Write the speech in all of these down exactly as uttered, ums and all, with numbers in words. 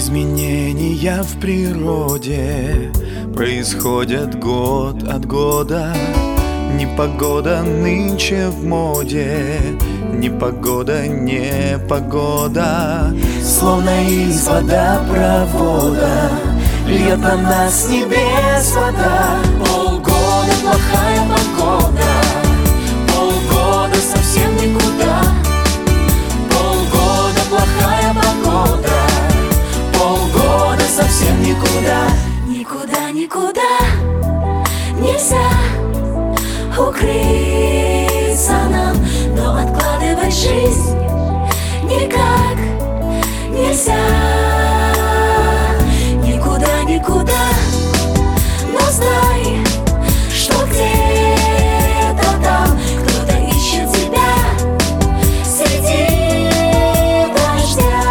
Изменения в природе происходят год от года. Непогода нынче в моде, непогода, непогода. Словно из водопровода льет на нас с небес вода. Полгода плохая погода, полгода совсем никуда. Полгода плохая погода, полгода совсем никуда. Никуда, никуда нельзя укрыться нам, но откладывать жизнь никак нельзя. Никуда, никуда, но знай, что где-то там кто-то ищет тебя среди дождя.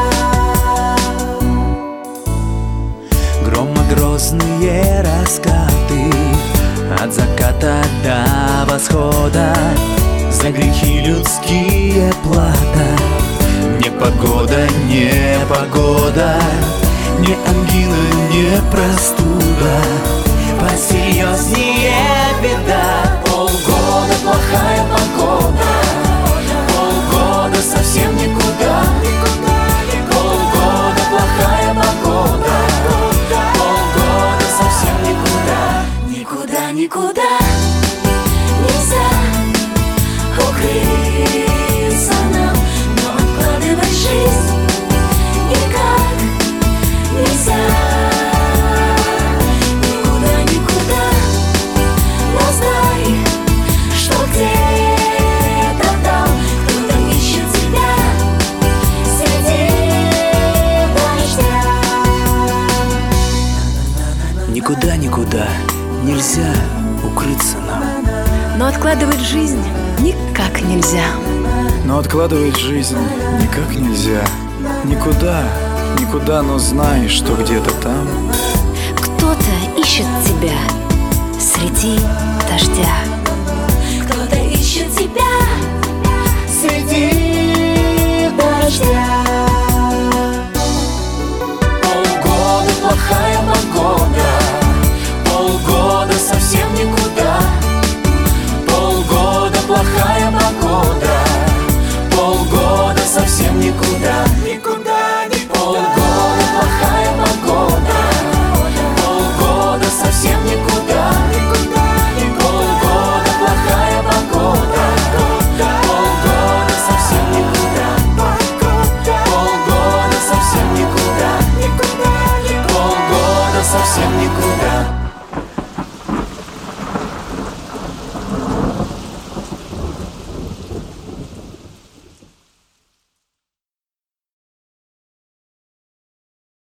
Громогрозные раскаты от заката до восхода, за грехи людские плата. Непогода, непогода, не ангина, не простуда, посерьезнее беда. Полгода плохая погода, полгода совсем никуда. Полгода плохая погода, полгода совсем никуда. Никуда, никуда нельзя укрыться нам, но откладывать жизнь никак нельзя. Никуда, никуда, но знай, что где-то там кто-то ищет тебя среди дождя. Никуда, никуда нельзя укрыться нам, но откладывать жизнь никак нельзя. но откладывать жизнь никак нельзя. Никуда, никуда, но знай, что где-то там Кто-то ищет тебя среди дождя. Кто-то ищет тебя среди дождя.